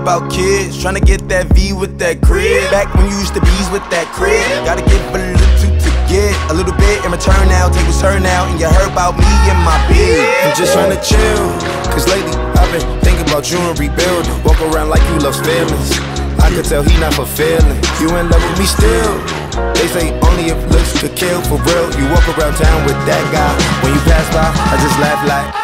about kids, tryna get that V with that crib. Back when you used to bees with that crib. Gotta give a little to get a little bit in return now. Tables turn out, and you heard about me and my beard. I'm just tryna chill, cause lately I've been thinking about you and rebuilding. Walk around like you love feelings. I could tell he not fulfilling. You in love with me still. They say only if looks could kill. For real, you walk around town with that guy. When you pass by, I just laugh like